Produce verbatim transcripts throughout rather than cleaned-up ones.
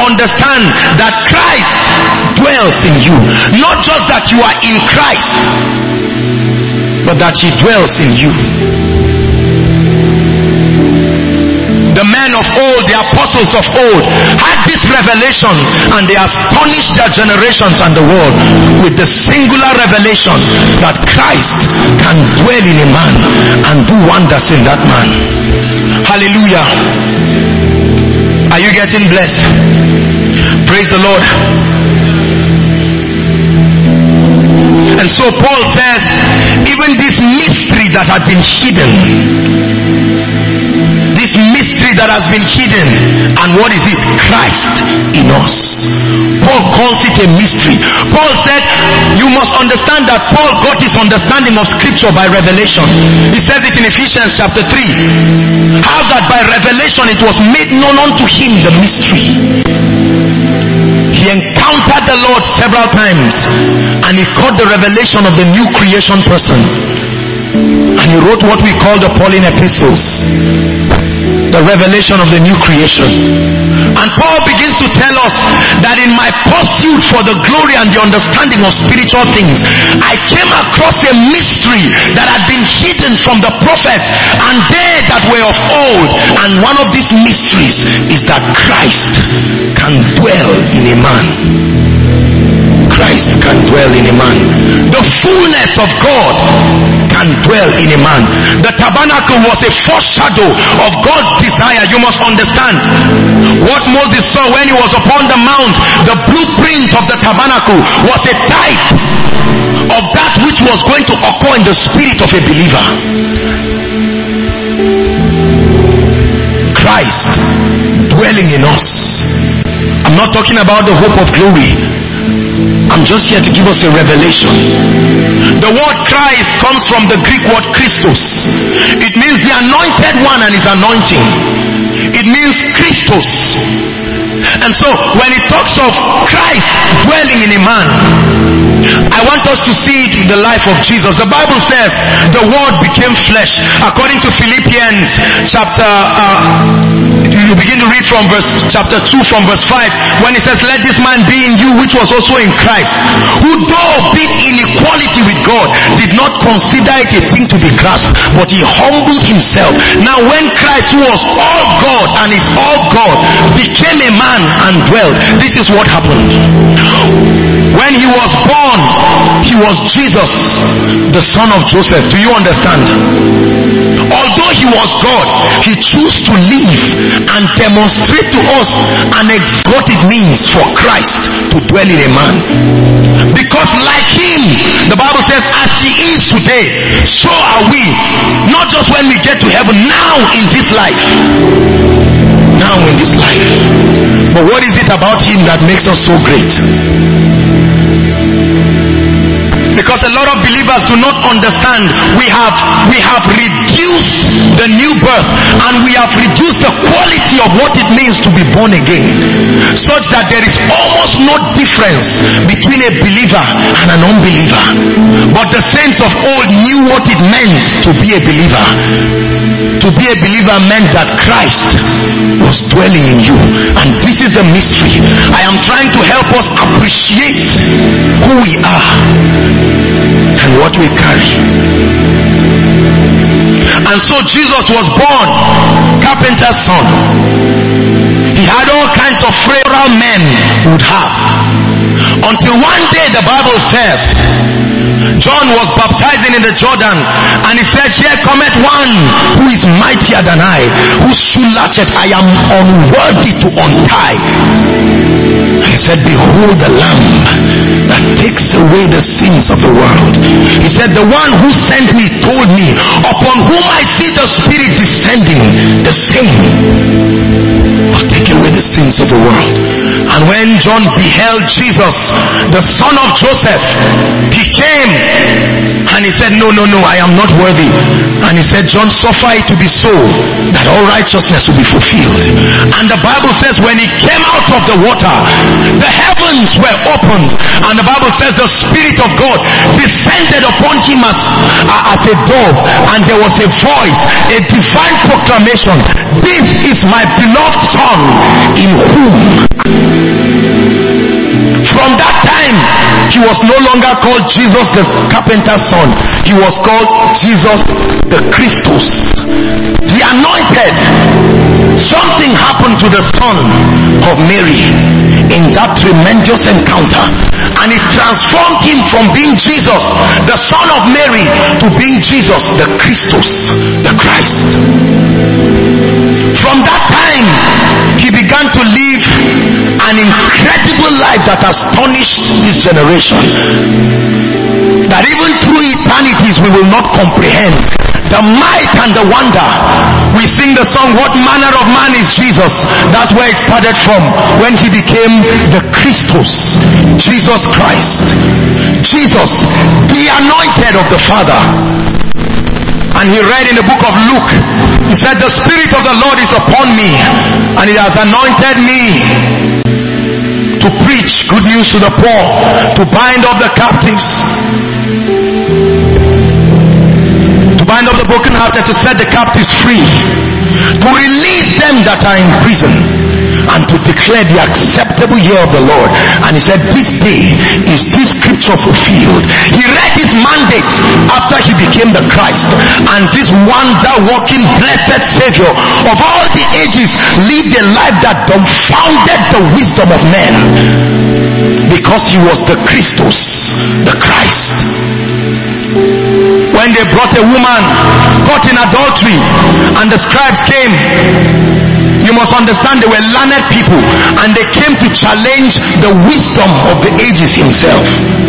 understand that Christ dwells in you. Not just that you are in Christ, but that he dwells in you. The men of old, the apostles of old, had this revelation, and they astonished their generations and the world with the singular revelation that Christ can dwell in a man and do wonders in that man. Hallelujah. Are you getting blessed? Praise the Lord. And so Paul says, even this mystery that had been hidden, this mystery that has been hidden, and what is it? Christ in us. Paul calls it a mystery. Paul said, you must understand that Paul got his understanding of scripture by revelation. He says it in Ephesians chapter three. How that by revelation it was made known unto him the mystery. He encountered the Lord several times, and he caught the revelation of the new creation person. And he wrote what we call the Pauline epistles. The revelation of the new creation. And Paul begins to tell us that in my pursuit for the glory and the understanding of spiritual things, I came across a mystery that had been hidden from the prophets and they that were of old. And one of these mysteries is that Christ can dwell in a man. Christ can dwell in a man. The fullness of God can dwell in a man. The tabernacle was a foreshadow of God's desire. You must understand what Moses saw when he was upon the mount. The blueprint of the tabernacle was a type of that which was going to occur in the spirit of a believer. Christ dwelling in us. I'm not talking about the hope of glory. I'm just here to give us a revelation. The word Christ comes from the Greek word Christos. It means the anointed one and his anointing. It means Christos. And so when it talks of Christ dwelling in a man, I want us to see it in the life of Jesus. The Bible says the word became flesh. According to Philippians chapter uh, you begin to read from verse chapter two from verse five, when it says, let this man be in you which was also in Christ, who though being in equality with God did not consider it a thing to be grasped, but he humbled himself. Now when Christ, who was all God and is all God, became a man and dwelt, this is what happened. When he was born, he was Jesus, the son of Joseph. Do you understand? Although he was God, he chose to live and demonstrate to us an ex- what it means for Christ to dwell in a man. Because like him, the Bible says, as he is today, so are we. Not just when we get to heaven, now in this life. Now in this life. But what is it about him that makes us so great? Because a lot of believers do not understand. We have we have reduced the new birth, and we have reduced the quality of what it means to be born again, such that there is almost no difference between a believer and an unbeliever. But the saints of old knew what it meant to be a believer. To be a believer meant that Christ was dwelling in you. And this is the mystery. I am trying to help us appreciate who we are and what we carry. And so Jesus was born carpenter's son. He had all kinds of frail men would have, until one day the Bible says John was baptizing in the Jordan, and he said, here cometh one who is mightier than I, whose shoe latchet I am unworthy to untie. And he said, behold the Lamb that takes away the sins of the world. He said, the one who sent me told me, upon whom I see the Spirit descending, the same will take away the sins of the world. And when John beheld Jesus, the son of Joseph, he came and he said, no, no, no, I am not worthy. And he said, John, suffer it to be so, that all righteousness will be fulfilled. And the Bible says when he came out of the water, the heavens were opened, and the Bible says the Spirit of God descended upon him as, as a dove, and there was a voice, a divine proclamation, this is my beloved Son, in whom he was no longer called Jesus the carpenter's son. He was called Jesus the Christus, the anointed. Something happened to the son of Mary in that tremendous encounter, and it transformed him from being Jesus the son of Mary to being Jesus the Christus, the Christ. From that time he began to live an incredible life that astonished this generation, that even through eternities we will not comprehend the might and the wonder. We sing the song, what manner of man is Jesus? That's where it started from, when he became the Christus, Jesus Christ, Jesus the anointed of the Father. And he read in the book of Luke, he said, the Spirit of the Lord is upon me, and he has anointed me to preach good news to the poor, to bind up the captives, to bind up the brokenhearted, to set the captives free, to release them that are in prison, and to declare the acceptable year of the Lord. And he said, this day is this scripture fulfilled. He read his mandate after he became the Christ, and this wonder working blessed Savior of all the ages lived a life that dumbfounded the wisdom of men, because he was the Christus, the Christ. When they brought a woman caught in adultery and the scribes came, you must understand they were learned people, and they came to challenge the wisdom of the ages himself.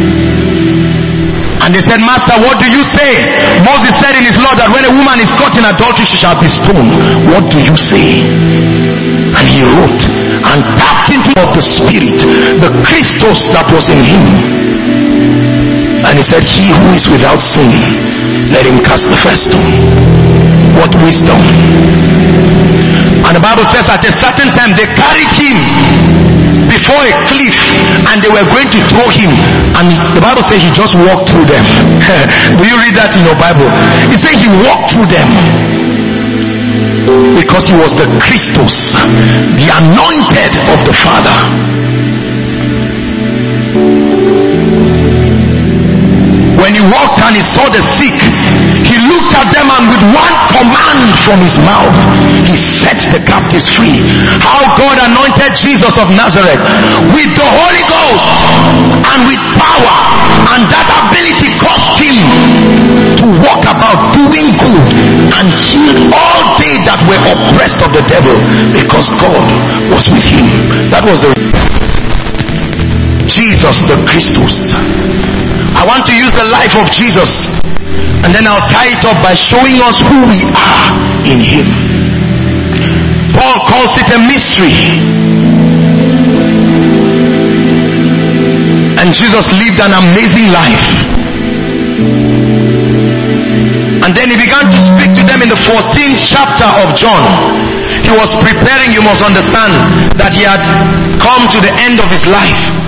And they said, Master, what do you say? Moses said in his law that when a woman is caught in adultery, she shall be stoned. What do you say? And he wrote and tapped into the Spirit, the Christus that was in him. And he said, he who is without sin, let him cast the first stone. What wisdom! And the Bible says at a certain time they carried him before a cliff, and they were going to throw him, and the Bible says he just walked through them. Do you read that in your Bible? It says he walked through them, because he was the Christus, the anointed of the Father. When he walked and he saw the sick, he looked at them, and with one command from his mouth, he set the captives free. How God anointed Jesus of Nazareth with the Holy Ghost and with power, and that ability caused him to walk about doing good and healed all they that were oppressed of the devil, because God was with him. That was the Jesus the Christus. I want to use the life of Jesus, and then I'll tie it up by showing us who we are in him. Paul calls it a mystery, and Jesus lived an amazing life. And then he began to speak to them in the fourteenth chapter of John. He was preparing, you must understand, that he had come to the end of his life.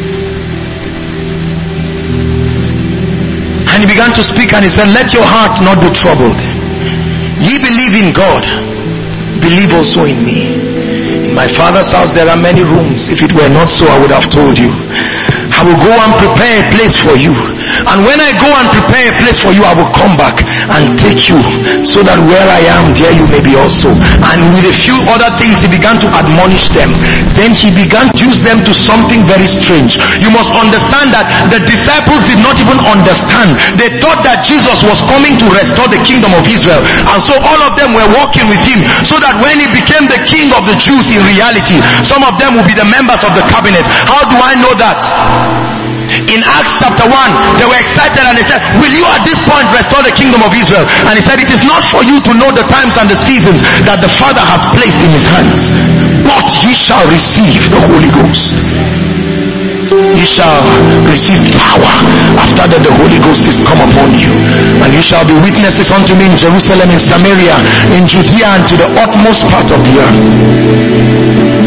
And he began to speak, and he said, let your heart not be troubled. Ye believe in God, believe also in me. In my Father's house there are many rooms. If it were not so, I would have told you. I will go and prepare a place for you. And when I go and prepare a place for you, I will come back and take you, so that where I am, there you may be also. And with a few other things, he began to admonish them. Then he began to use them to something very strange. You must understand that the disciples did not even understand. They thought that Jesus was coming to restore the kingdom of Israel. And so all of them were walking with him, so that when he became the king of the Jews in reality, some of them will be the members of the cabinet. How do I know that? In Acts chapter one, they were excited and they said, will you at this point restore the kingdom of Israel? And he said, it is not for you to know the times and the seasons that the Father has placed in his hands, but ye shall receive the Holy Ghost. Ye shall receive power after that the Holy Ghost is come upon you, and you shall be witnesses unto me in Jerusalem, in Samaria, in Judea, and to the utmost part of the earth.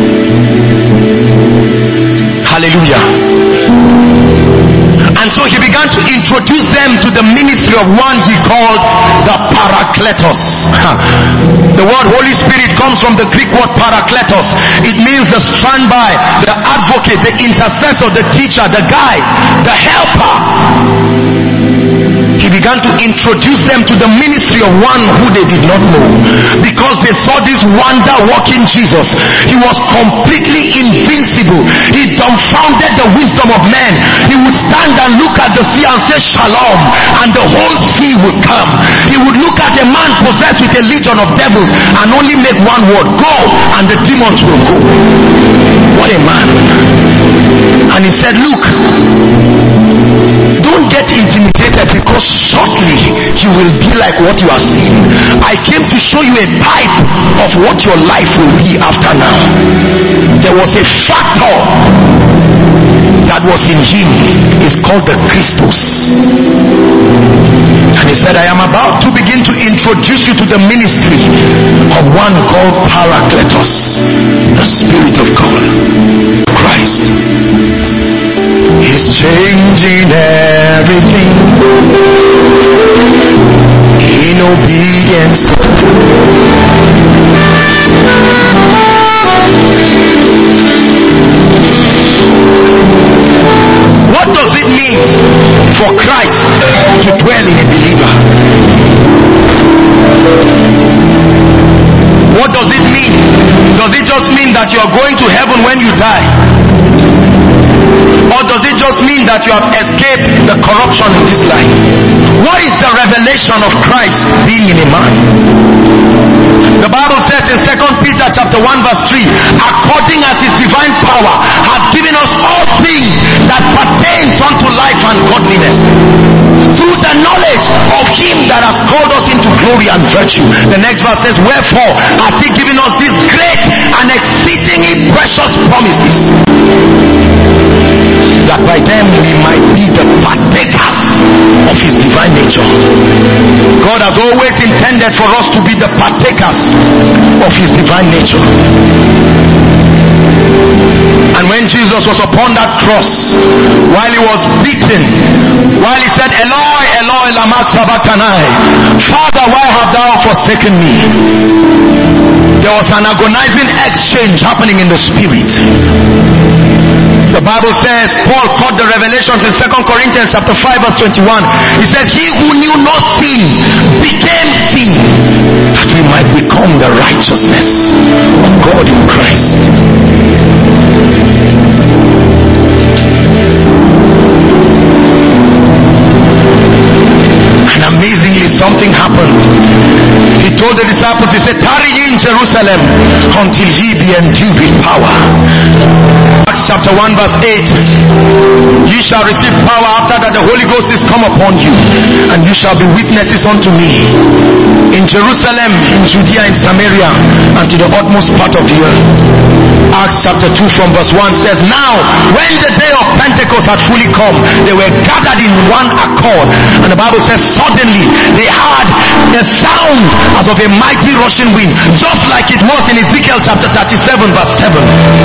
Hallelujah. And so he began began to introduce them to the ministry of one he called the Parakletos. The word Holy Spirit comes from the Greek word Parakletos. It means the standby, the advocate, the intercessor, the teacher, the guide, the helper. He began to introduce them to the ministry of one who they did not know, because they saw this wonder working Jesus. He was completely invincible. He dumbfounded the wisdom of men. He would stand and look at the sea and say shalom, and the whole sea would come. He would look at a man possessed with a legion of devils and only make one word, go, and the demons will go. What a man. And he said, look, don't get intimidated, because shortly you will be like what you are seeing. I came to show you a type of what your life will be after now. There was a factor that was in him. It's called the Christos. And he said, I am about to begin to introduce you to the ministry of one called Parakletos, the Spirit of God, Christ. He's changing everything in obedience. What does it mean for Christ to dwell in a believer? What does it mean? Does it just mean that you are going to heaven when you die? Or does it just mean that you have escaped the corruption in this life? What is the revelation of Christ being in a man? The Bible says in Second Peter chapter one verse three, according as his divine power hath given us all things that pertains unto life and godliness, through the knowledge of him that has called us into glory and virtue. The next verse says, wherefore hath he given us these great and exceedingly precious promises, that by them we might be the partakers of his divine nature. God has always intended for us to be the partakers of his divine nature. And when Jesus was upon that cross, while he was beaten, while he said, Eloi, Eloi, lama sabachthani, Father, why hast thou forsaken me? There was an agonizing exchange happening in the spirit. The Bible says, Paul caught the revelations in Second Corinthians chapter five verse twenty-one. He says, he who knew no sin became sin, that we might become the righteousness of God in Christ. And amazingly, something happened. He told the disciples, he said, tarry ye in Jerusalem until ye be endued with power. Acts chapter one verse eight, ye shall receive power after that the Holy Ghost is come upon you, and you shall be witnesses unto me in Jerusalem, in Judea, in Samaria, and to the utmost part of the earth. Acts chapter two from verse one says, now when the day of Pentecost had fully come, they were gathered in one accord, and the Bible says suddenly they heard a sound as of a mighty rushing wind, just like it was in Ezekiel chapter thirty-seven verse seven.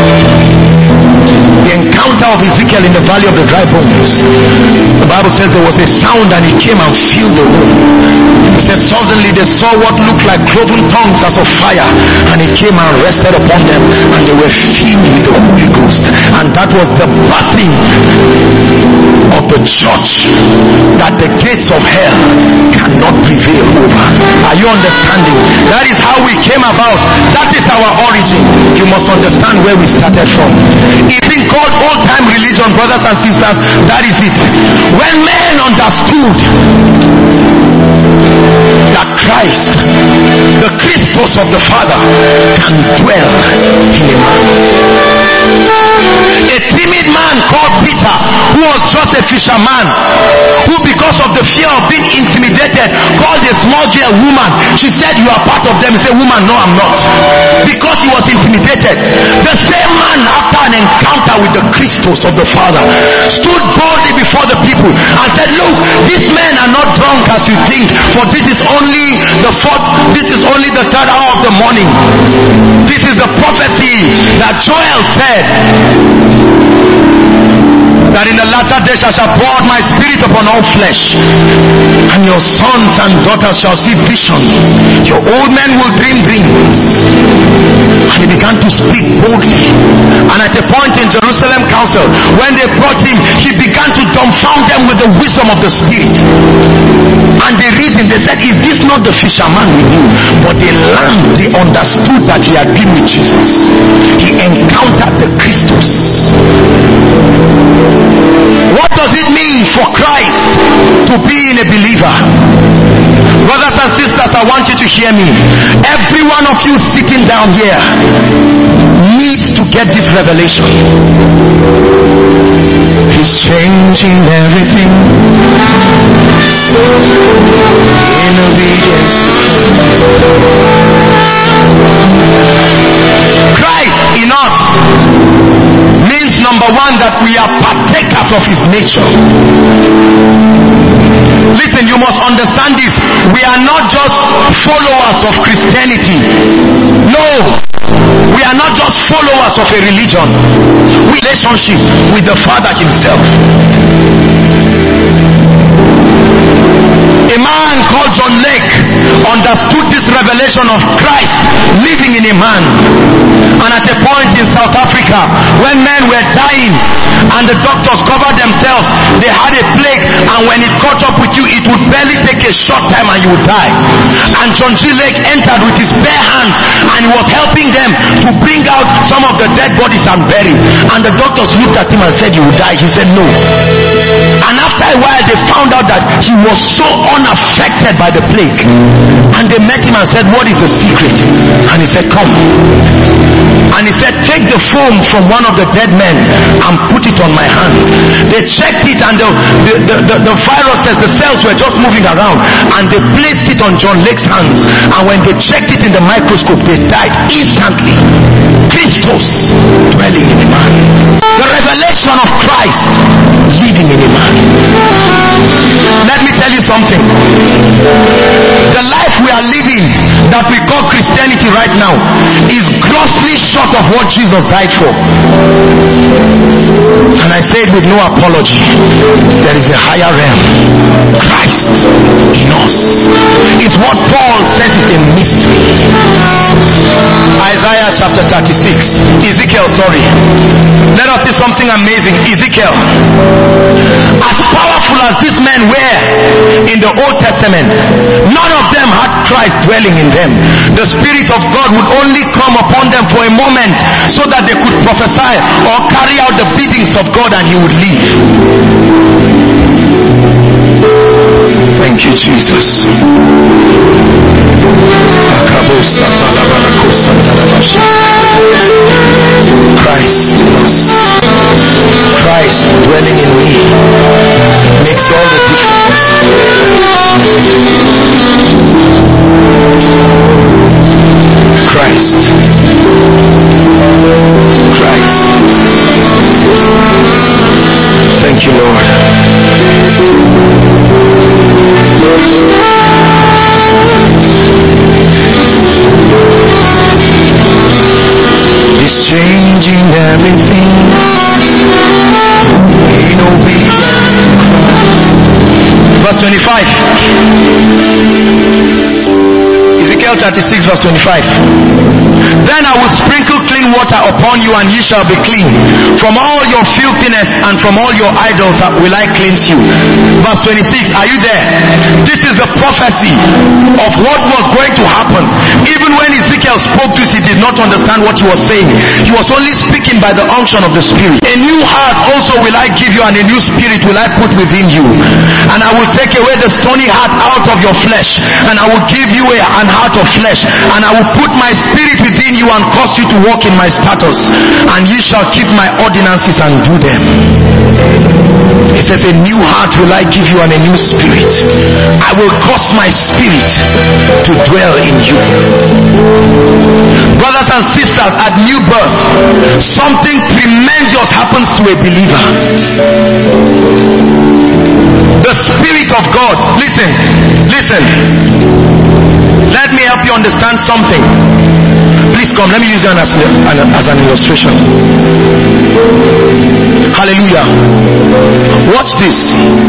The encounter of Ezekiel in the valley of the dry bones. The Bible says there was a sound and it came and filled the room. It said suddenly they saw what looked like cloven tongues as of fire, and it came and rested upon them, and they were filled with the Holy Ghost. And that was the birthing of the church that the gates of hell cannot prevail over. Are you understanding? That is how we came about. That is our origin. You must understand where we started from. It's been called old time religion, brothers and sisters. That is it. When men understood that Christ, the Christos of the Father, can dwell in a man. A timid man called Peter, who was just a fisherman, who because of the fear of being intimidated called a small girl woman. She said, you are part of them. He said, woman, no, I'm not. Because he was intimidated. The same man, after an encounter with the Christos of the Father, stood boldly before the people and said, look, these men are not drunk as you think, for this is only the fourth, this is only the third hour of the morning. This is the prophecy that Joel said that in the latter days I shall pour out my spirit upon all flesh, and your sons and daughters shall see vision. Your old men will dream dreams. And he began to speak boldly. And at a point in Jerusalem council, when they brought him, he began to dumbfound them with the wisdom of the Spirit. And the reason, they said, is this not the fisherman we knew? But they learned, they understood that he had been with Jesus. He encountered the Christus. What does it mean for Christ to be in a believer? Brothers and sisters, I want you to hear me. Every one of you sitting down here needs to get this revelation. He's changing everything in obedience. Christ in us means, number one, that we are partakers of his nature. Listen, you must understand this. We are not just followers of Christianity. No. We are not just followers of a religion. We have a relationship with the Father himself. A man called John Lake understood this revelation of Christ living in a man. And at a point in South Africa, when men were dying and the doctors covered themselves, they had a plague, and when it caught up with you, it would barely take a short time and you would die. And John G. Lake entered with his bare hands and he was helping them to bring out some of the dead bodies and bury. And the doctors looked at him and said, you will die. He said, no. And after a while, they found out that he was so unaffected by the plague. And they met him and said, what is the secret? And he said, come. And he said, take the foam from one of the dead men and put it on my hand. They checked it, and the, the, the, the, the viruses, the cells were just moving around, and they placed it on John Lake's hands. And when they checked it in the microscope, they died instantly. Christus dwelling in a man. The revelation of Christ living in a man. Let me tell you something. The life we are living, that we call Christianity right now, is grossly short of what Jesus died for. And I say it with no apology. There is a higher realm. Christ in us is what Paul says is a mystery. Isaiah chapter thirty-six. Ezekiel, sorry. Let us see something amazing. Ezekiel. As powerful as these men were in the Old Testament, none of them had Christ dwelling in them. The Spirit of God would only come upon them for a moment so that they could prophesy or carry out the biddings of God, and he would leave. Thank you, Jesus. Christ in us. Christ dwelling in me makes all the difference. Christ. Christ. Thank you, Lord. He's changing everything in obedience. Verse twenty-five. Ezekiel thirty-six verse twenty-five. Then I will sprinkle clean water upon you, and ye shall be clean. From all your filthiness and from all your idols will I cleanse you. Verse twenty-six, are you there? This is the prophecy of what was going to happen. Even when Ezekiel spoke this, he did not understand what he was saying. He was only speaking by the unction of the Spirit. A new heart also will I give you, and a new spirit will I put within you. And I will take away the stony heart out of your flesh, and I will give you a, an heart of flesh, and I will put my spirit within you and cause you to walk in my statutes, and ye shall keep my ordinances and do them. He says, a new heart will I give you, and a new spirit. I will cause my spirit to dwell in you. Brothers and sisters, at new birth, something tremendous happens to a believer. The Spirit of God. Listen, listen. Let me help you understand something. Please come, let me use you as an, as an illustration. Hallelujah. Watch this.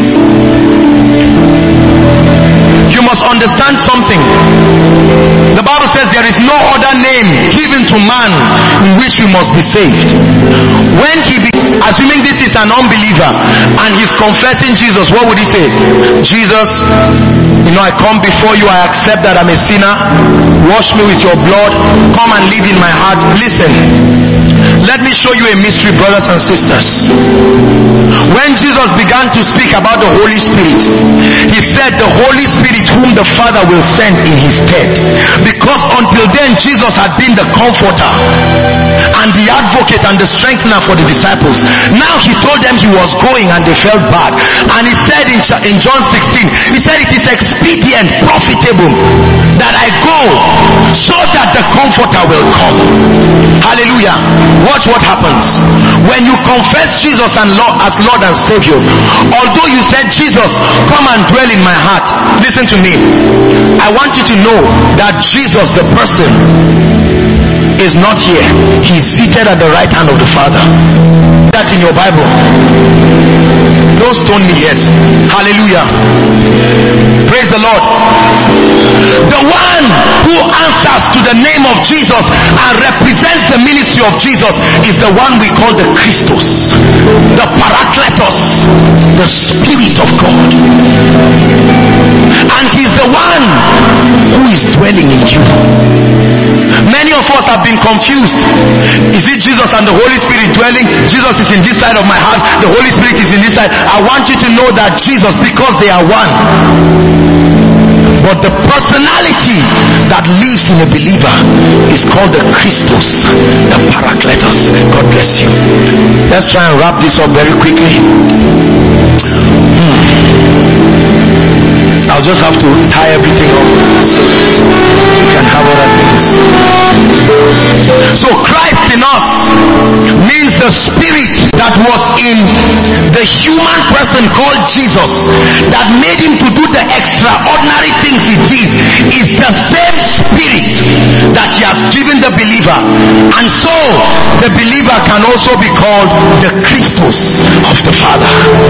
You must understand something. The Bible says there is no other name given to man in which we must be saved. When he be, assuming this is an unbeliever and he's confessing Jesus, what would he say? Jesus, you know, I come before you, I accept that I'm a sinner. Wash me with your blood. Come and live in my heart. Listen, let me show you a mystery, brothers and sisters. When Jesus began to speak about the Holy Spirit, he said the Holy Spirit whom the Father will send in his stead. Because until then Jesus had been the comforter and the advocate and the strengthener for the disciples. Now he told them he was going and they felt bad. And he said in, in John sixteen, he said it is expedient, profitable that I go so that the comforter will come. Hallelujah. Watch what happens. When you confess Jesus and Lord, as Lord and Savior, although you said, Jesus, come and dwell in my heart, listen to me. I want you to know that Jesus, the person, is not here. He is seated at the right hand of the Father. That in your Bible. Don't stone me yet. Hallelujah. Praise the Lord. The one who answers to the name of Jesus and represents the ministry of Jesus is the one we call the Christos, the Parakletos, the Spirit of God. And he's the one who is dwelling in you. Many of us have been confused. Is it Jesus and the Holy Spirit dwelling? Jesus is in this side of my heart, the Holy Spirit is in this side. I want you to know that Jesus, because they are one, but the personality that lives in a believer is called the Christos, the Parakletos. God bless you. Let's try and wrap this up very quickly. Hmm. I'll just have to tie everything up so we can have other things. So Christ in us means the Spirit that was in the human person called Jesus, that made him to do the extraordinary things he did, is the same Spirit that he has given the believer. And so the believer can also be called the Christos of the Father.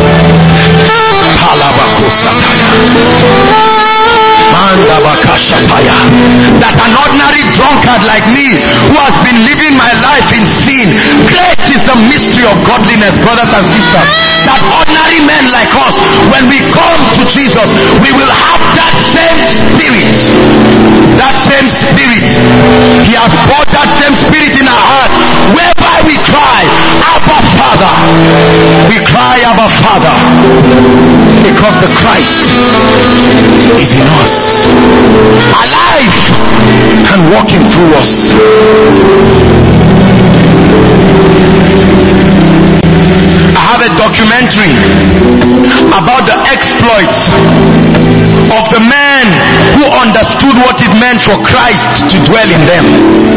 That an ordinary drunkard like me, who has been living my life in sin, great is the mystery of godliness, brothers and sisters. That ordinary men like us, when we come to Jesus, we will have that same Spirit. That same Spirit. He has brought that same Spirit in our hearts, whereby we cry, Abba Father. We cry, Abba Father, because the Christ is in us, alive and walking through us. I have a documentary about the exploits of the men who understood what it meant for Christ to dwell in them.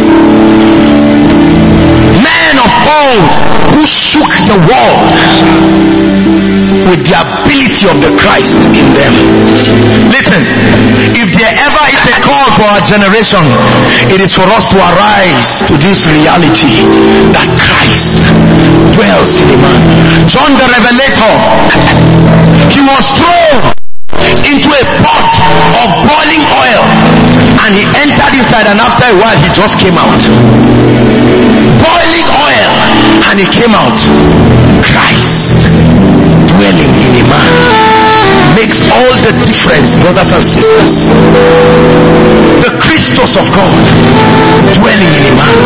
Men of old who shook the world with the ability of the Christ in them. Listen, if there ever is a call for our generation, it is for us to arise to this reality that Christ dwells in a man. John the Revelator, he was thrown into a pot of boiling oil and he entered inside, and after a while he just came out. Boiling oil, and he came out. Christ dwelling in a man makes all the difference, brothers and sisters. The Christos of God dwelling in a man.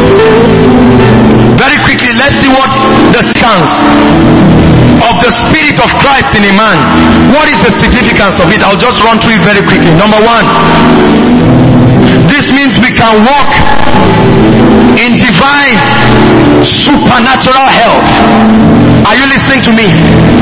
Very quickly, let's see what the stance of the Spirit of Christ in a man. What is the significance of it? I'll just run through it very quickly. Number one, this means we can walk in divine supernatural health. Are you listening to me?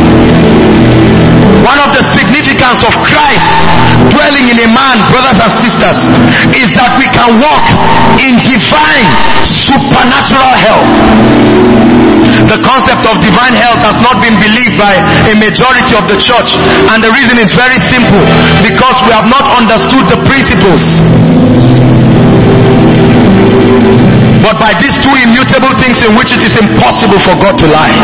One of the significance of Christ dwelling in a man, brothers and sisters, is that we can walk in divine supernatural health. The concept of divine health has not been believed by a majority of the church, and the reason is very simple: because we have not understood the principles. but by these two immutable things in which it is impossible for God to lie.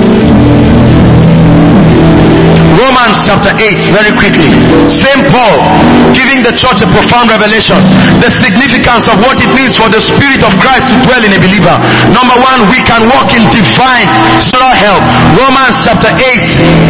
Romans chapter eight, very quickly. Saint Paul giving the church a profound revelation. The significance of what it means for the Spirit of Christ to dwell in a believer. Number one, we can walk in divine solar help. Romans chapter eight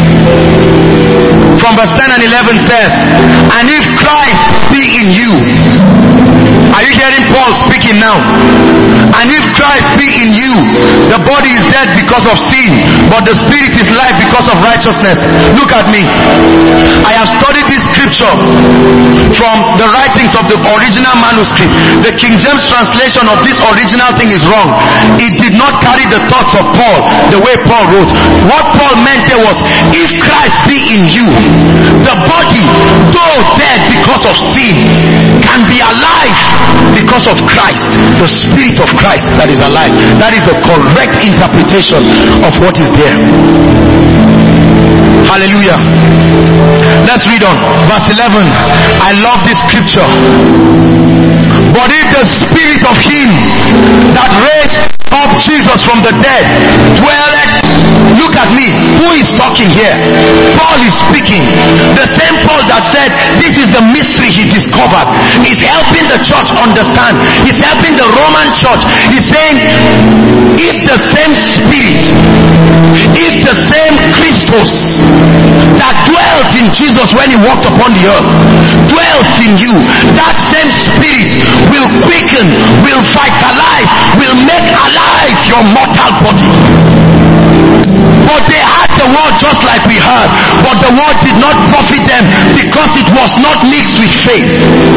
from verse ten and eleven says, and if Christ be in you. Are you hearing Paul speaking now? And if Christ be in you, the body is dead because of sin, but the spirit is life because of righteousness. Look at me. I have studied this scripture from the writings of the original manuscript. The King James translation of this original thing is wrong. It did not carry the thoughts of Paul the way Paul wrote. What Paul meant here was, if Christ be in you, the body, though dead because of sin, can be alive because of Christ. The Spirit of Christ that is alive. That is the correct interpretation of what is there. Hallelujah. Let's read on. Verse eleven. I love this scripture. But if the Spirit of Him that raised up Jesus from the dead dwelleth, look at me, who is talking here? Paul is speaking. The same Paul that said this is the mystery he discovered. He's helping the church understand. He's helping the Roman church. He's saying, if the same Spirit, if the same Christos that dwelt in Jesus when He walked upon the earth dwells in you, that same Spirit will quicken, will vitalize, will make alive your mortal body. But they had the word just like we heard, but the word did not profit them because it was not mixed with faith.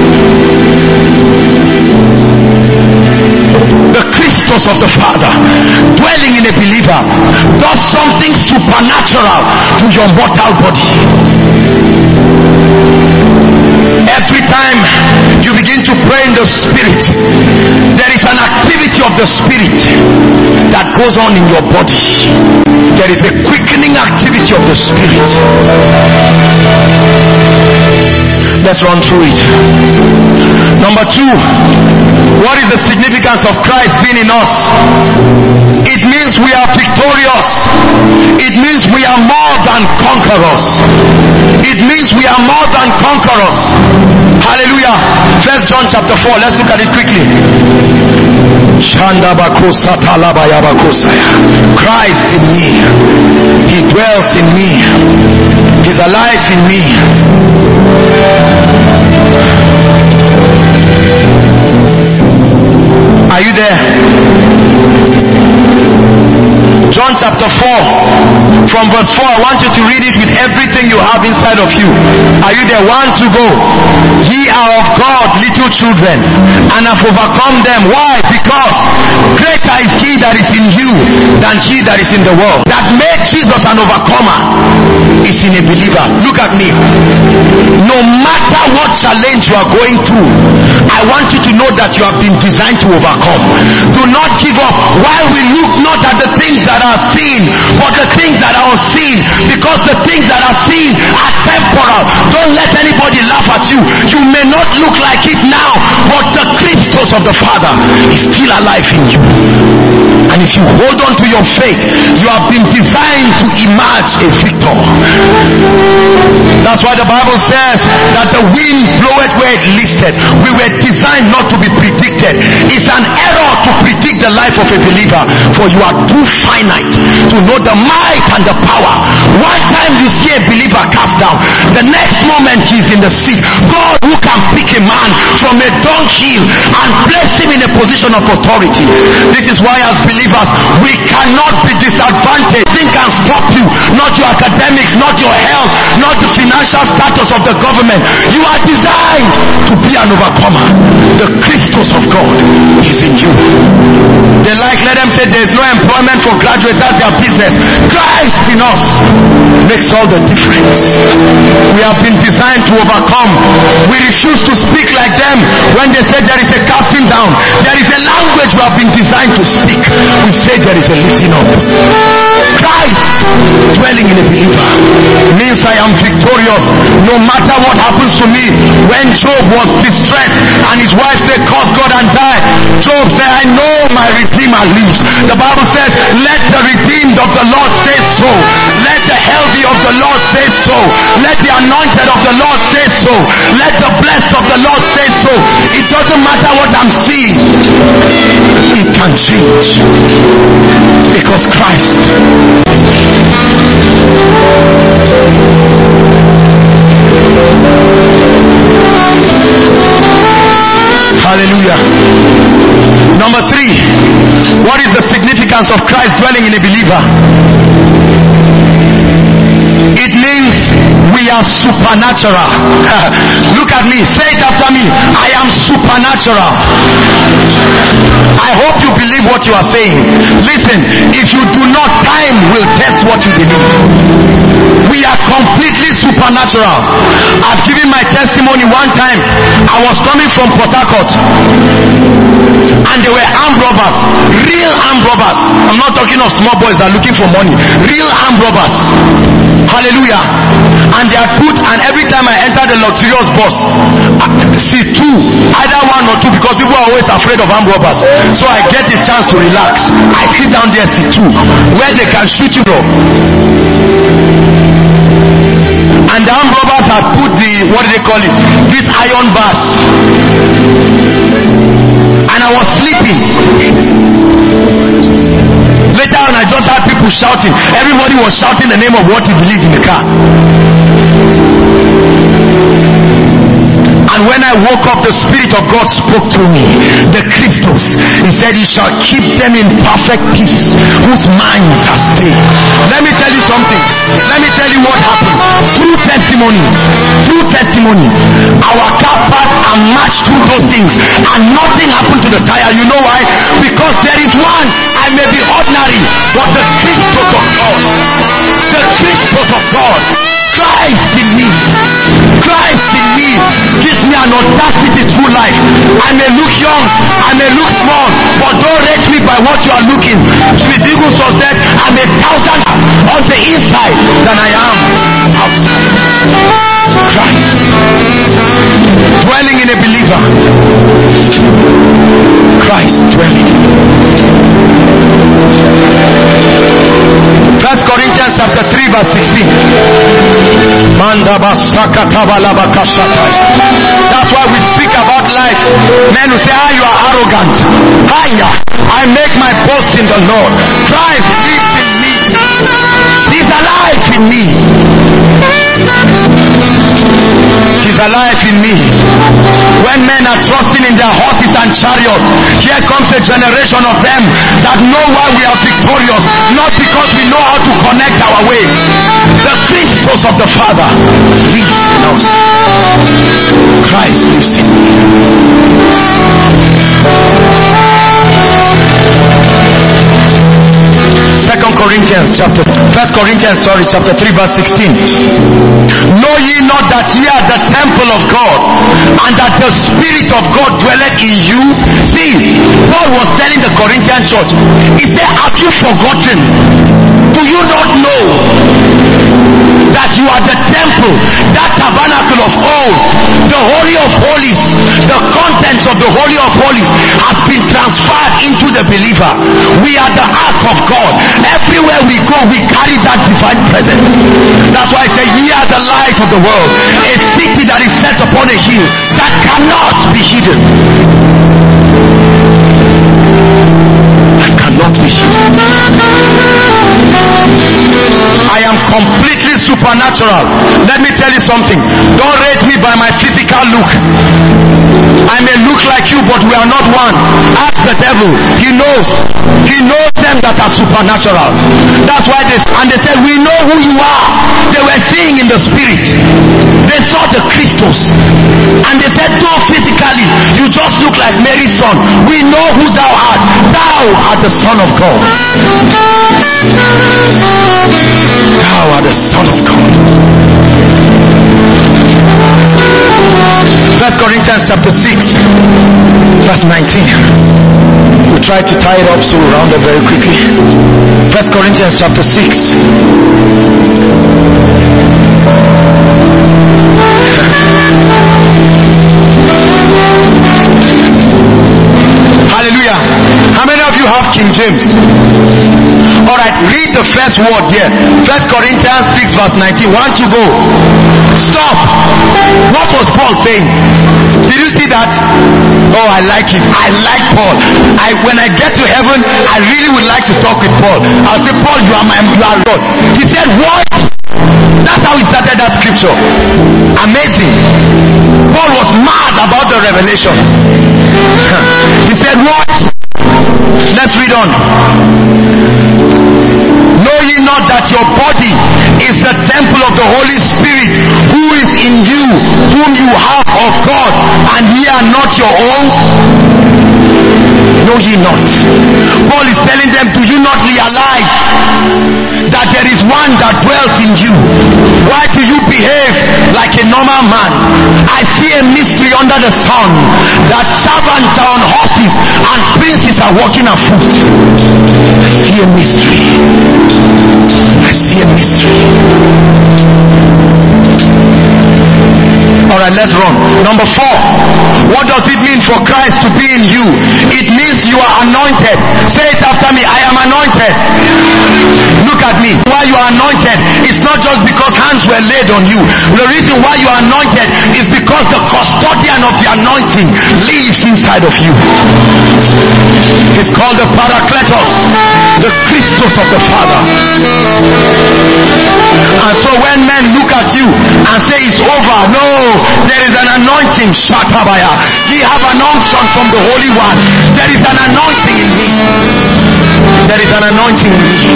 The Christos of the Father dwelling in a believer does something supernatural to your mortal body. Every time you begin to pray in the Spirit, there is an activity of the Spirit that goes on in your body. There is a quickening activity of the Spirit. Let's run through it. Number two, what is the significance of Christ being in us? It means we are victorious. It means we are more than conquerors. It means we are more than conquerors. Hallelujah. First John chapter four. Let's look at it quickly. Christ in me. He dwells in me. He's alive in me. Are you there? John chapter four from verse four. I want you to read it with everything you have inside of you. Are you there? One to go. Ye are of God little children, and have overcome them. Why? Because greater is He that is in you than he that is in the world. That made Jesus an overcomer is in a believer. Look at me. No matter what challenge you are going through, I want you to know that you have been designed to overcome. Do not give up. While we look not at the things that are seen, but the things that are unseen, because the things that are seen are temporal. Don't let anybody laugh at you. You may not look like it now, but the Christos of the Father is still alive in you. And if you hold on to your faith, you have been designed to emerge a victor. That's why the Bible says that the wind bloweth where it listed. We were designed not to be predicted. It's an error to predict the life of a believer, for you are too finite to know the might and the power. One time you see a believer cast down, the next moment he's in the seat. God, who can pick a man from a dunghill and place him in a position of authority. This is why as believers we cannot be disadvantaged. Nothing can stop you. Not your academics, not your health, not the financial status of the government. You are designed to be an overcomer. The Christos of God is in you. They like, let them say there is no employment for graduates, that's their business. Christ in us makes all the difference. We have been designed to overcome. We refuse to speak like them when they say there is a casting down. There is a language we have been designed to speak. We say there is a lifting up. Christ dwelling in a believer means I am victorious no matter what happens to me. When Job was distressed and his wife said, curse God and die, Job said, I know my Redeemer lives. The Bible says, let the redeemed of the Lord say so. Let the healthy of the Lord say so. Let the anointed of the Lord say so. Let the blessed of the Lord say so. It doesn't matter what I'm seeing. It can change. Because Christ. Hallelujah. Number three, what is the significance of Christ dwelling in a believer? It means we are supernatural. Look at me. Say it after me. I am supernatural. I hope you believe what you are saying. Listen, if you do not, time will test what you believe. We are completely supernatural. I've given my testimony one time. I was coming from Port Harcourt and there were armed robbers. Real armed robbers. I'm not talking of small boys that are looking for money. Real armed robbers. Hallelujah. And they had put, and every time I enter the luxurious bus, see two, either one or two, because people are always afraid of armed robbers. So I get a chance to relax. I sit down there, see two, where they can shoot you up. And the armed robbers had put the, what do they call it? This iron bars. And I was sleeping. Later on, I just heard people shouting. Everybody was shouting the name of what he believed in the car. And when I woke up, the Spirit of God spoke to me. The Christos. He said, he shall keep them in perfect peace, whose minds are stayed. Let me tell you something. Let me tell you what happened. Through testimony. Through testimony. Our car passed and matched through those things. And nothing happened to the tire. You know why? Because there is one. I may be ordinary, but the Christos of God. The Christos of God. Christ in me. Christ in me gives me an audacity through life. I may look young, I may look small, but don't rate me by what you are looking. Sweetigus was said, I'm a thousand on the inside than I am outside. Christ dwelling in a believer. Christ dwelling. First Corinthians chapter three verse sixteen. That's why we speak about life. Men who say, ah, you are arrogant. Hiya, I make my boast in the Lord. Christ lives in me. He's alive in me. He's alive in me. When men are trusting in their horses and chariots, here comes a generation of them that know why we are victorious, not because we know how to connect our ways. The Christos of the Father lives in us. Christ lives in me. Second Corinthians chapter First Corinthians sorry chapter three verse sixteen. Know ye not that ye are the temple of God, and that the Spirit of God dwelleth in you? See, Paul was telling the Corinthian church, he said, have you forgotten? Do you not know that you are the temple, that tabernacle of old, the Holy of Holies, the contents of the Holy of Holies has been transferred into the believer. We are the ark of God. Everywhere we go, we carry that divine presence. That's why I say, ye are the light of the world, a city that is set upon a hill that cannot be hidden. That cannot be hidden. I am completely supernatural. Let me tell you something. Don't rate me by my physical look. I may look like you, but we are not one. Ask the devil. He knows. He knows them that are supernatural. That's why they, and they said, we know who you are. They were seeing in the spirit. They saw the Christos. And they said, though physically, you just look like Mary's son. We know who thou art. Thou art the Son of God. Thou art the Son of God. First Corinthians chapter six verse nineteen. We try to tie it up, so we'll round up very quickly. First Corinthians chapter six Hallelujah. How many of you have King James? Alright, read the first word here. First Corinthians six verse nineteen. One to go. Stop. What was Paul saying? Did you see that? Oh, I like it. I like Paul. I when I get to heaven, I really would like to talk with Paul. I'll say, Paul, you are my you are God. He said, what? That's how he started that scripture. Amazing. Paul was mad about the revelation. He said, what? Let's read on. Know ye not that your body is the temple of the Holy Spirit who is in you, whom you have of God, and ye are not your own? Know ye not? Paul is telling them, do you not realize that there is one that dwells in you? Why do you behave like a normal man? I see a mystery under the sun, that servants are on horses and princes are walking afoot. I see a mystery. I see a mystery. Alright, let's run. Number four. What does it mean for Christ to be in you? It means you are anointed. Say it after me. I am anointed. Look at me. Why you are anointed? It's not just because hands were laid on you. The reason why you are anointed is because the custodian of the anointing lives inside of you. It's called the Parakletos, the Christos of the Father. And so when men look at you and say it's over, no, there is an anointing. Shatabaya. We have an unction from the Holy One. There is an anointing in me. There is an anointing in me.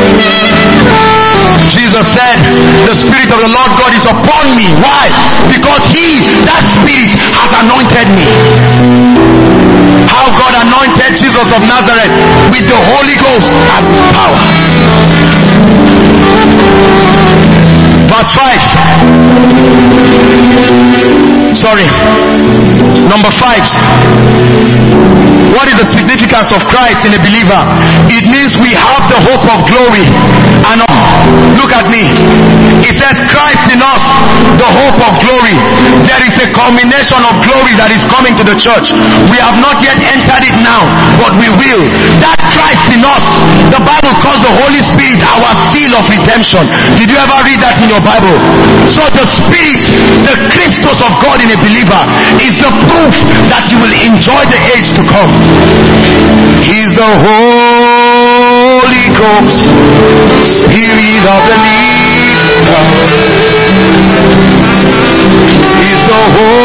Jesus said, the Spirit of the Lord God is upon me. Why? Because He, that Spirit, has anointed me. How God anointed Jesus of Nazareth with the Holy Ghost and power. Verse five. Sorry. Number five. What is the significance of Christ in a believer? It means we have the hope of glory. And look at me. It says Christ in us, the hope of glory. There is a culmination of glory that is coming to the church. We have not yet entered it now, but we will. That Christ in us, the Bible calls the Holy Spirit our seal of redemption. Did you ever read that in your Bible? So the Spirit, the Christos of God in a believer, is the proof that you will enjoy the age to come. He's the Holy Ghost, Spirit of the living God. He's the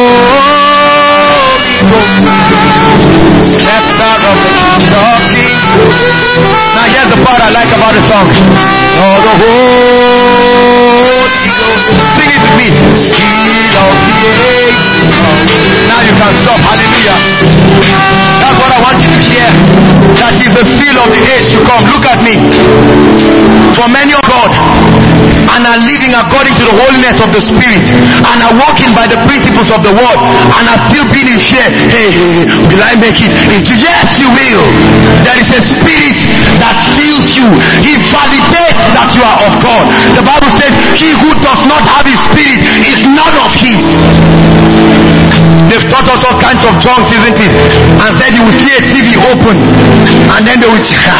Holy Ghost, scepter of the King of Kings. Now here's the part I like about the song. Oh, the Holy Ghost. Sing it with me. Seal of the age. Now you can stop. Hallelujah. That's what I want you to hear. That is the seal of the age to come. Look at me. For many of God and are living according to the holiness of the Spirit and are walking by the principles of the word and are still being in fear. Hey, hey, will I make it? Yes, you will. There is a Spirit that seals you. He validates that you are of God. The Bible says, he who does not have his Spirit is none of his. They've taught us all kinds of tongues, isn't it? And said you will see a T V open and then they will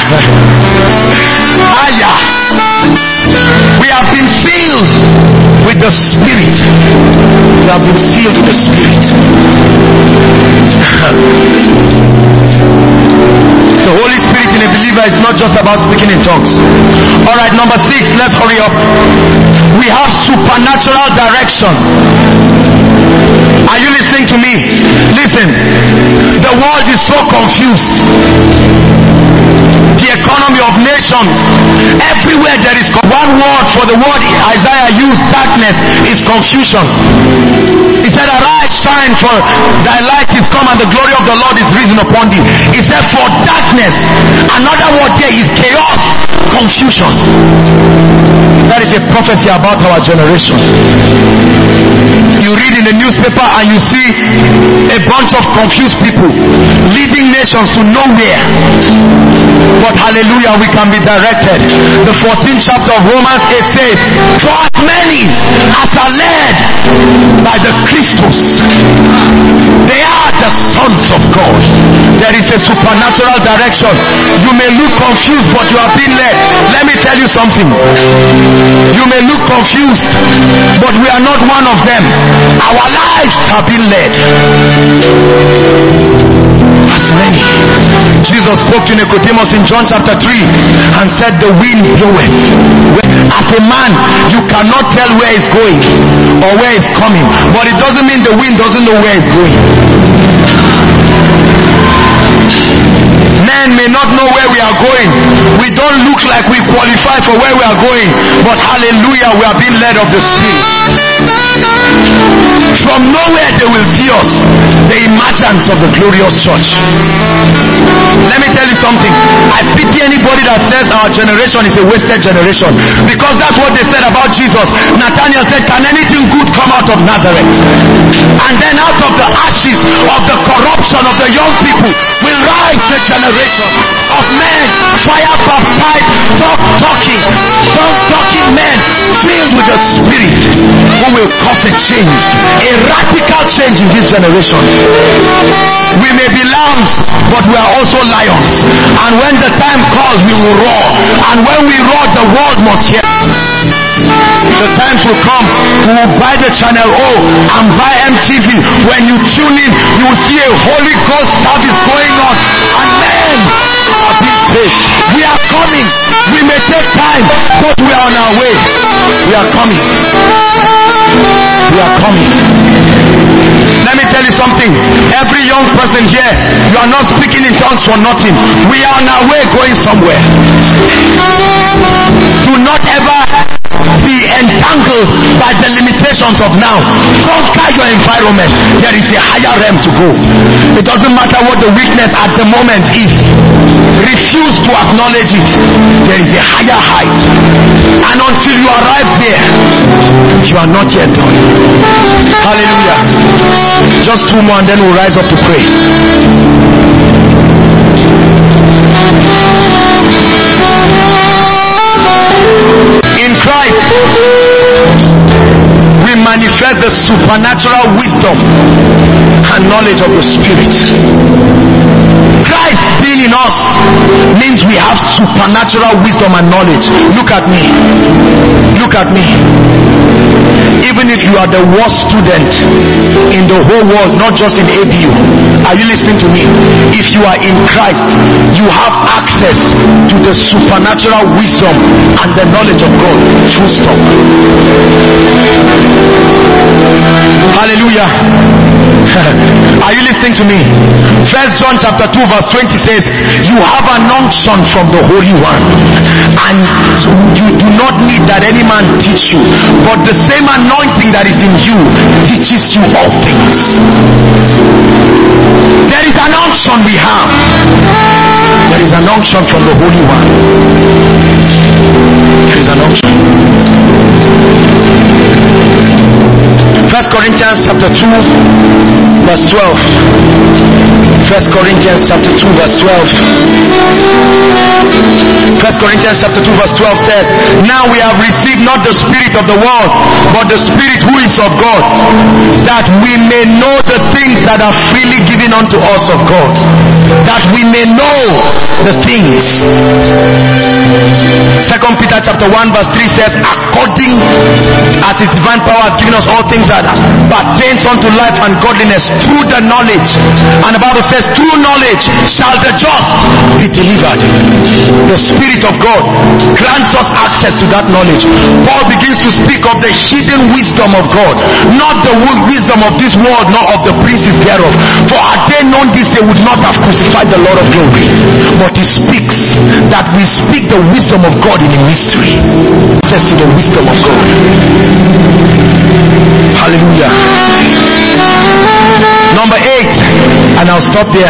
Aya. We have been sealed with the Spirit. We have been sealed with the Spirit. The Holy Spirit in a believer is not just about speaking in tongues. Alright, number six, let's hurry up. We have supernatural direction. Are you listening to me? Listen, the world is so confused. The economy of nations, everywhere there is one word for the word Isaiah used, darkness, is confusion. He said, arise, shine, for thy light is come and the glory of the Lord is risen upon thee. He said, for darkness, another word there is chaos, confusion. That is a prophecy about our generation. You read in the newspaper and you see a bunch of confused people leading nations to nowhere. but hallelujah, we can be directed. The fourteenth chapter of Romans eight says, for as many as are led by the Christus, they are the sons of God. There is a supernatural direction. You may look confused, but you are being led. Let me tell you something. You may look confused, but we are not one of them. Our lives have been led. As many. Jesus spoke to Nicodemus in John chapter three and said, the wind bloweth. As a man, you cannot tell where it's going or where it's coming, but it doesn't mean the wind doesn't know where it's going. Men may not know where we are going. We don't look like we qualify for where we are going, but hallelujah, we are being led of the Spirit. From nowhere they will see us, the emergence of the glorious church. Let me tell you something. I pity anybody that says our generation is a wasted generation, because that's what they said about Jesus. Nathanael said, can anything good come out of Nazareth? And then out of the ashes of the corruption of the young people will rise the generation of men, fire baptized, talk talking, tongue talking men filled with the Spirit, who will cause a change, a radical change in this generation. We may be lambs, but we are also lions, and when the time calls, we will roar, and when we roar, the world must hear. The times will come, we will buy the channel O and buy M T V. When you tune in, you will see a Holy Ghost service going on, and men are being saved. We are coming. We may take time, but we are on our way. We are coming. We are coming. Let me tell you something. Every young person here, you are not speaking in tongues for nothing. We are on our way going somewhere. Do not ever be entangled by the limitations of now. Conquer your environment. There is a higher realm to go. It doesn't matter what the weakness at the moment is. Refuse to acknowledge it. There is a higher height. And until you arrive there, you are not yet done. Hallelujah. Just two more and then we'll rise up to pray. In Christ, we manifest the supernatural wisdom and knowledge of the Spirit. Christ being in us means we have supernatural wisdom and knowledge. Look at me. Look at me. Even if you are the worst student in the whole world, not just in A B U, are you listening to me? If you are in Christ, you have access to the supernatural wisdom and the knowledge of God. Full stop. Hallelujah. Are you listening to me? First John chapter two verse twenty says, you have an unction from the Holy One, and you do not need that any man teach you, but the same anointing that is in you teaches you all things. There is an unction we have. There is an unction from the Holy One. There is an unction. First Corinthians chapter two verse twelve. First Corinthians chapter two verse twelve. First Corinthians chapter two verse twelve says, now we have received not the spirit of the world, but the Spirit who is of God, that we may know the things that are freely given unto us of God. That we may know the things. Second Peter chapter one verse three says, according as his divine power has given us all things that pertains unto life and godliness through the knowledge. And the Bible says, through knowledge shall the just be delivered. The Spirit of God grants us access to that knowledge. Paul begins to speak of the hidden wisdom of God, not the wisdom of this world, nor of the princes thereof. For had they known this, they would not have crucified the Lord of glory. But he speaks that we speak the wisdom of God in a mystery. Access to the wisdom of God. Hallelujah. Number eight, and I'll stop there.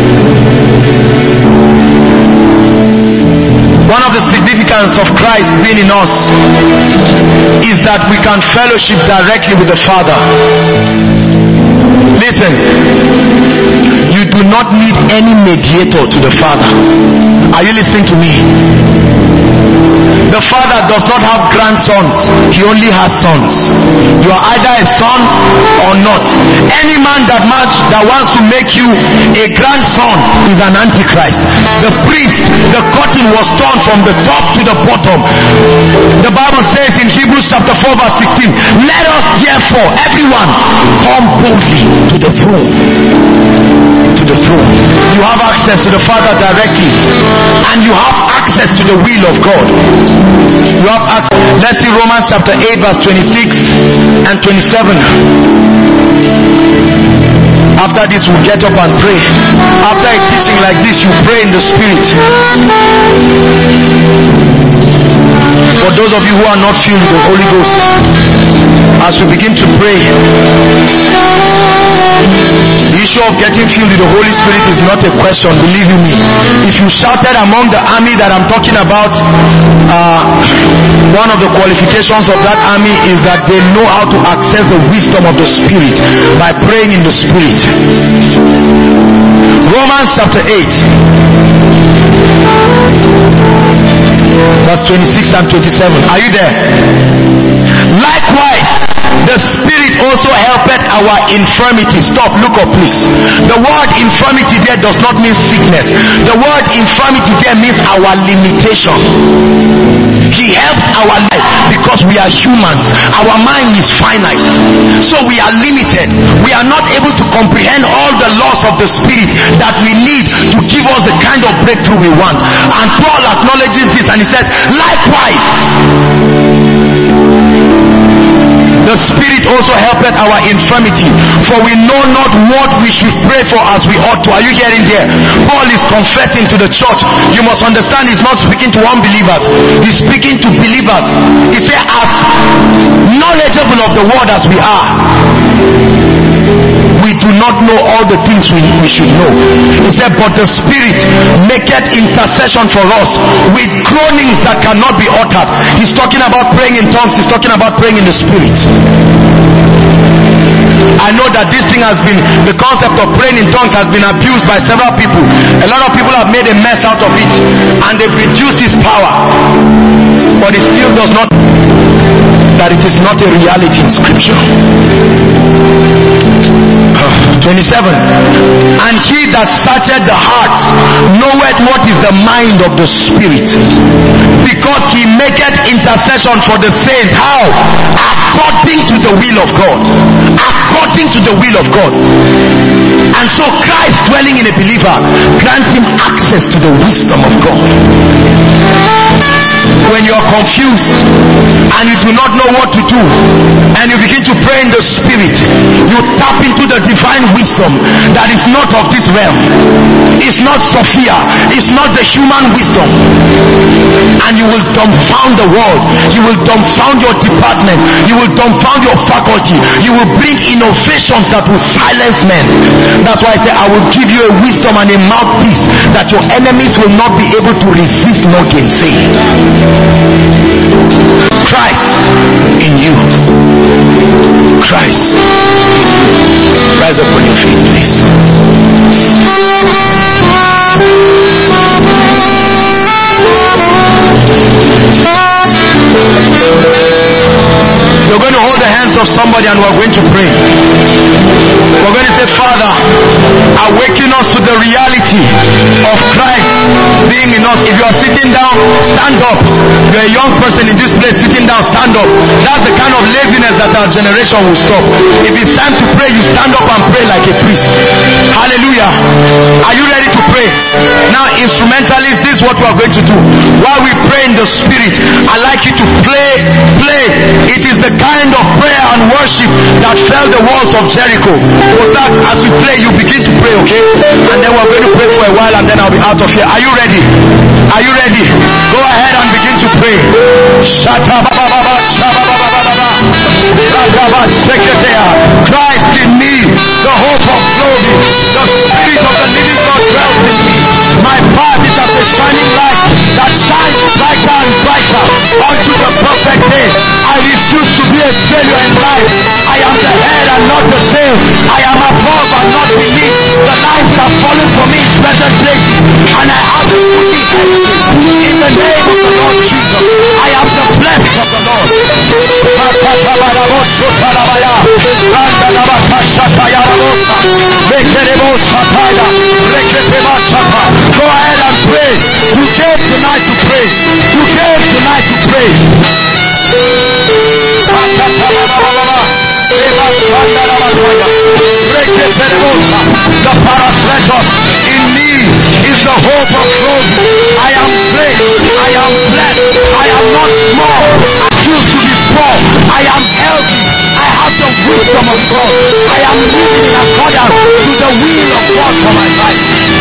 One of the significance of Christ being in us is that we can fellowship directly with the Father. Listen, you do not need any mediator to the Father. Are you listening to me? The Father does not have grandsons. He only has sons. You are either a son or not. Any man that much that wants to make you a grandson is an antichrist. The priest, the curtain was torn from the top to the bottom. The Bible says in Hebrews chapter four verse sixteen, let us therefore, everyone, come boldly to the throne. To the throne. You have access to the Father directly, and you have access to the will of God. You have access. Let's see Romans chapter eight verse twenty-six and twenty-seven. After this we'll get up and pray. After a teaching like this, you pray in the Spirit. For those of you who are not filled with the Holy Ghost, as we begin to pray, the issue of getting filled with the Holy Spirit is not a question, believe you me. If you shouted among the army that I'm talking about, uh, one of the qualifications of that army is that they know how to access the wisdom of the Spirit by praying in the Spirit. Romans chapter eight verse twenty-six and twenty-seven. Are you there? Likewise, the Spirit also helpeth our infirmity. Stop, look up please. The word infirmity there does not mean sickness. The word infirmity there means our limitation. He helps our life because we are humans. Our mind is finite. So we are limited. We are not able to comprehend all the laws of the Spirit that we need to give us the kind of breakthrough we want. And Paul acknowledges this and he says, likewise, the Spirit also helpeth our infirmity, for we know not what we should pray for as we ought to. Are you hearing there? Paul is confessing to the church. You must understand he's not speaking to unbelievers. He's speaking to believers. He said, as knowledgeable of the word as we are, we do not know all the things we, we should know. He said, but the Spirit maketh intercession for us with groanings that cannot be uttered. He's talking about praying in tongues. He's talking about praying in the Spirit. I know that this thing has been, the concept of praying in tongues has been abused by several people. A lot of people have made a mess out of it and they've reduced its power. But it still does not, that it is not a reality in Scripture. twenty-seven. And he that searcheth the heart knoweth what is the mind of the Spirit, because he maketh intercession for the saints. How? According to the will of God. According to the will of God. And so Christ dwelling in a believer grants him access to the wisdom of God. When you are confused and you do not know what to do, and you begin to pray in the Spirit, you tap into the divine wisdom that is not of this realm. It's not Sophia. It's not the human wisdom. And you will dumbfound the world. You will dumbfound your department. You will dumbfound your faculty. You will bring innovations that will silence men. That's why I say I will give you a wisdom and a mouthpiece that your enemies will not be able to resist nor gainsay. Christ in you. Christ. Rise up on your feet, please. You're going to hold the hands of somebody and we're going to pray. We're going to say, Father, awaken us to the reality of Christ being in us. If you are sitting down, stand up. You're a young person in this place sitting down, stand up. That's the kind of laziness that our generation will stop. If it's time to pray, you stand up and pray like a priest. Hallelujah. Are you ready to pray? Now, instrumentalists, this is what we are going to do. While we pray in the Spirit, I'd like you to play, play. It is the kind of prayer and worship that fell the walls of Jericho. Was that as we play, you begin to pray, okay? And then we're going to pray for a while and then I'll be out of here. Are you ready? Are you ready? Go ahead and begin to pray. Christ in me, the hope of glory. The Spirit of the living God dwells in me. My path is as a shining light that shines brighter and brighter unto the perfect day. I refuse to be a failure in life. I am the head and not the tail. I am above and not beneath. The lines are falling for me in pleasant places, and I have the footing in the name of the Lord Jesus. I am the blessed of the Lord. Go ahead and pray. You came tonight to pray. You came tonight to pray. The Paracletos in me is the hope of glory. I am great. I am blessed. I am not small. I choose to be poor. I am healthy. I have the wisdom of God. I am living in accordance to the will of God for my life.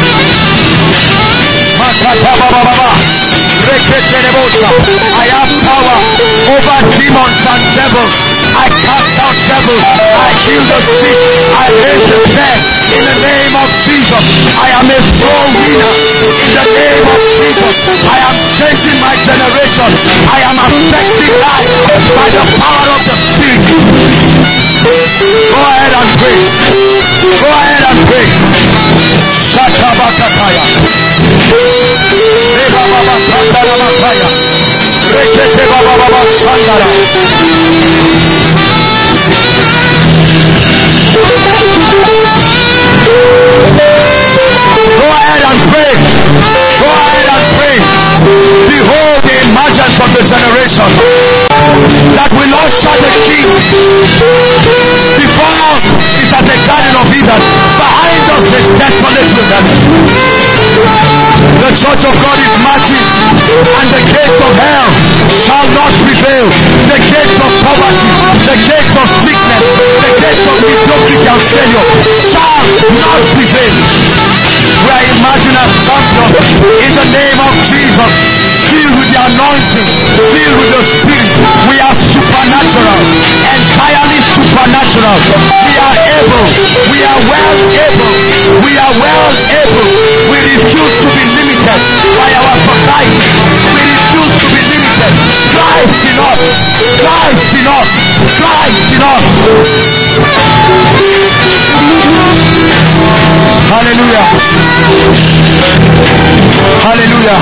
I have power over demons and devils. I cast out devils. I heal the sick. I raise the dead. In the name of Jesus, I am a soul winner. In the name of Jesus, I am changing my generation. I am affecting life by the power of the Spirit. Go ahead and pray. Go ahead and pray. Shatabakataya. Eba baba sandara makaya. Rekete baba baba sandara. Go ahead and pray. Go ahead and pray. Behold the emergence of the generation that will usher the King. Before us is at the Garden of Eden. Behind us is desolate wilderness. The church of God is massive, and the gates of hell shall not prevail. The gates of poverty, the gates of sickness, the gates of mediocrity and failure shall not prevail. We are imagining as champions in the name of Jesus, filled with the anointing, filled with the Spirit. We are supernatural, entirely supernatural. We are able, we are well able, we are well able. We refuse to be limited by our society. We refuse to be limited. Christ in us, Christ in us, Christ in us. Hallelujah. Hallelujah.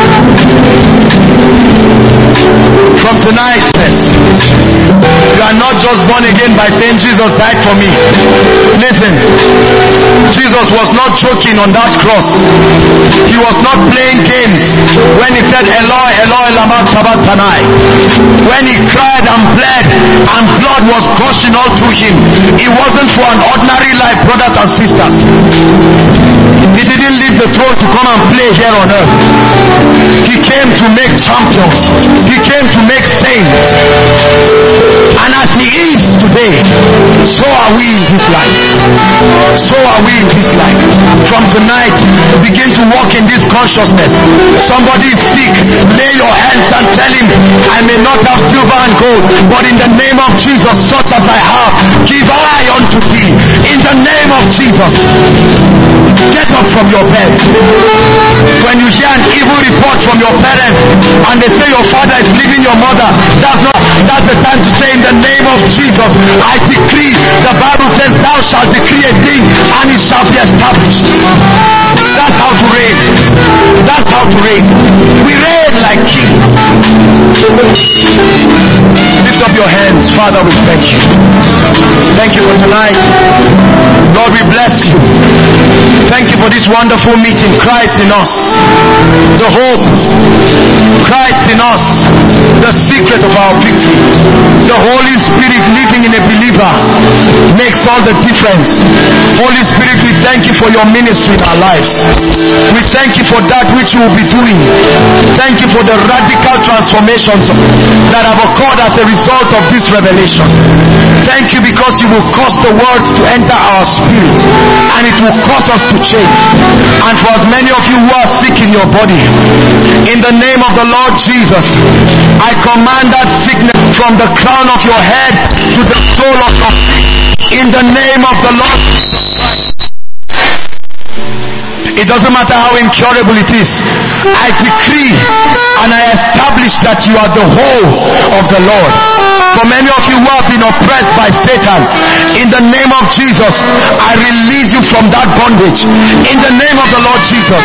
From tonight, says, you are not just born again by saying Jesus died for me. Listen, Jesus was not joking on that cross. He was not playing games when he said Eloi, Eloi, lama sabachthani. When he cried and bled and blood was gushing all through him, it wasn't for an ordinary life, brothers and sisters. He didn't leave the throne to come and play here on earth. He came to make champions. He came to make saints. And as he is today, so are we in his life. So are we in his life. From tonight, begin to walk in this consciousness. Somebody is sick, lay your hands and tell him, I may not have silver and gold, but in the name of Jesus, such as I have, give I unto thee. In the name of Jesus. Get up from your bed. When you hear an evil report from your parents and they say your father is leaving your mother, that's not that's the time to say, in the name of Jesus, I decree. The Bible says, thou shalt decree a thing and it shall be established. That's how to reign. That's how to reign. We reign like kings. Lift up your hands. Father, we thank you. Thank you for tonight. Lord, we bless you. Thank you for this wonderful meeting. Christ in us, the hope. Christ in us, the secret of our victory. The Holy Spirit living in a believer makes all the difference. Holy Spirit, we thank you for your ministry in our lives. We thank you for that which you will be doing. Thank you for the radical transformations that have occurred as a result of this revelation. Thank you because you will cause the words to enter our spirit and it will cause us to change. And for as many of you who are sick in your body, in the name of the Lord Jesus, I command that sickness from the crown of your head to the sole of your feet, in the name of the Lord Jesus Christ. It doesn't matter how incurable it is. I decree and I establish that you are the whole of the Lord. For many of you who have been oppressed by Satan, in the name of Jesus, I release you from that bondage. In the name of the Lord Jesus.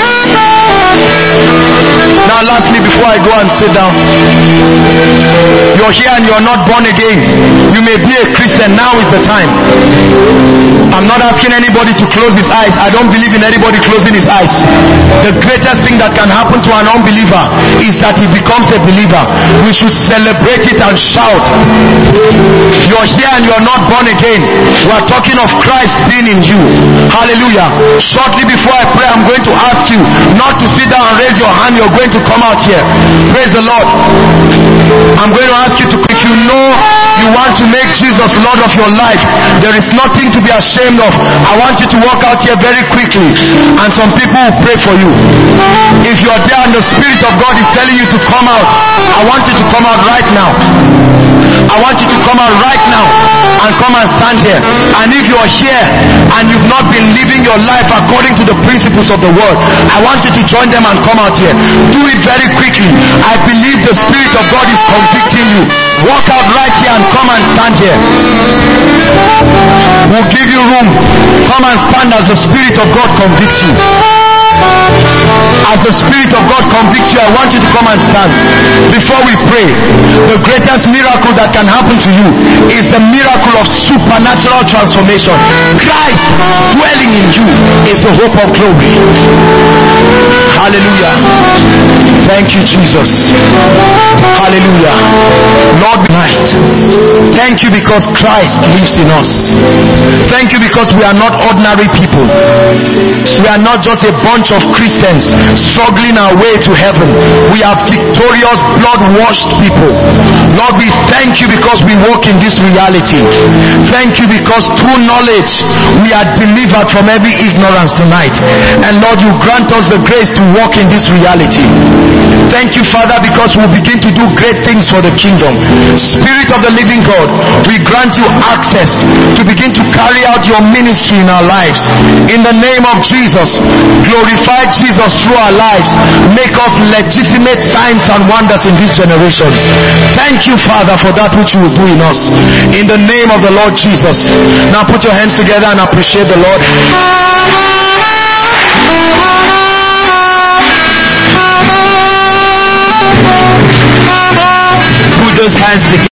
Now lastly, before I go and sit down, you're here and you're not born again. You may be a Christian. Now is the time. I'm not asking anybody to close his eyes. I don't believe in anybody closing his eyes. The greatest thing that can happen to an unbeliever is that he becomes a believer. We should celebrate it and shout. You're here and you're not born again. We're talking of Christ being in you. Hallelujah. Shortly before I pray, I'm going to ask you not to sit down and raise your hand. You're going to come out here. Praise the Lord. I'm going to ask you to, if you know you want to make Jesus Lord of your life, there is nothing to be ashamed of. I want you to walk out here very quickly, and some people will pray for you. If you are there and the Spirit of God is telling you to come out, I want you to come out right now. I want you to come out right now and come and stand here. And if you are here and you've not been living your life according to the principles of the word, I want you to join them and come out here. Do it very quickly. I believe the Spirit of God is convicting you. Walk out right here and come and stand here. We'll give you room. Come and stand as the Spirit of God convicts you. As the Spirit of God convicts you, I want you to come and stand. Before we pray, the greatest miracle that can happen to you is the miracle of supernatural transformation. Christ dwelling in you is the hope of glory. Hallelujah. Thank you, Jesus. Hallelujah. Lord, tonight, thank you because Christ lives in us. Thank you because we are not ordinary people. We are not just a bunch of Christians struggling our way to heaven. We are victorious, blood-washed people. Lord, we thank you because we walk in this reality. Thank you because through knowledge we are delivered from every ignorance tonight. And Lord, you grant us the grace to walk in this reality. Thank you, Father, because we'll begin to do great things for the kingdom. Spirit of the living God, we grant you access to begin to carry out your ministry in our lives. In the name of Jesus, glorify Jesus through our lives. Make us legitimate signs and wonders in these generations. Thank you, Father, for that which you will do in us. In the name of the Lord Jesus. Now put your hands together and appreciate the Lord. Put those hands together.